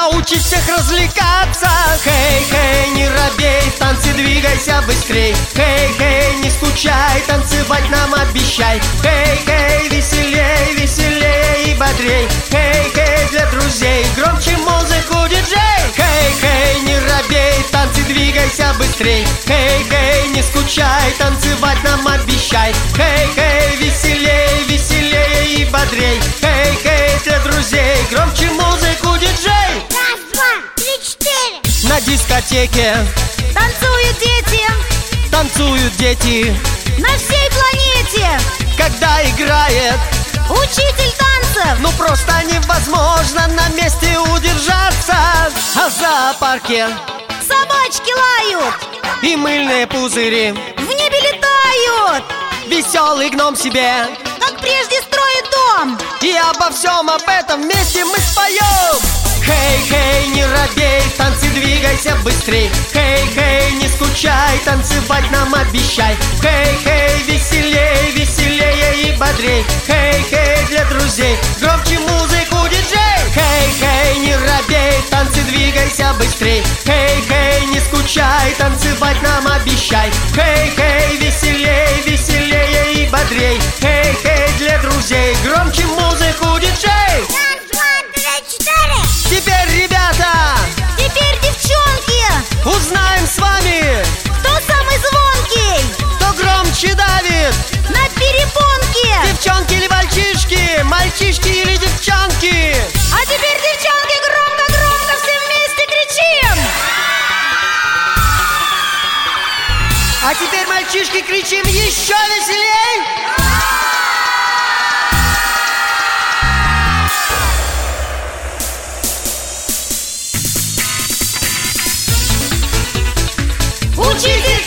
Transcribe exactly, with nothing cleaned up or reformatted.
научить всех развлекаться. Хей-хей, не робей, в танце двигайся быстрей. Хей-хей, не скучай, танцевать нам обещай. Хей-хей, веселей, веселее и бодрей. Хей-хей, для друзей, громче музыку диджей. Хей-хей, не робей, в танце двигайся быстрей. Хей-хей, не скучай, танцевать нам обещай. Хей-хей, веселей, веселее и бодрей. Хей-хей, для друзей, громче музыку диджей. Раз, два, три, четыре. На дискотеке Танцуют дети танцуют дети, на всей планете. когда играет, Учитель танцев. ну просто невозможно на месте удержаться. А в зоопарке Собачки лают, и мыльные пузыри. в небе летают. Веселый гном себе, Как прежде строит дом. и обо всем об этом вместе мы споем. Хей-хей, не робей, в танце двигайся быстрей. Хей-хей, не скучай, танцевать нам обещай. Хей-хей, веселей, веселее и бодрей. Хей-хей, для друзей, громче музыку диджей. Хей-хей, не робей, в танце двигайся быстрей. Хей-хей, не скучай, танцевать нам обещай. Хей-хей, веселей, веселее и бодрей. Хей-хей, для друзей, громче музыку диджей. Раз, два, три, четыре. Теперь, ребята, Теперь, девчонки, узнаем с вами, кто самый звонкий кто громче давит. на перепонке. Девчонки или мальчишки, мальчишки или девчонки. А теперь, девчонки, громко-громко все вместе кричим. А теперь, мальчишки, кричим еще веселей. Учитель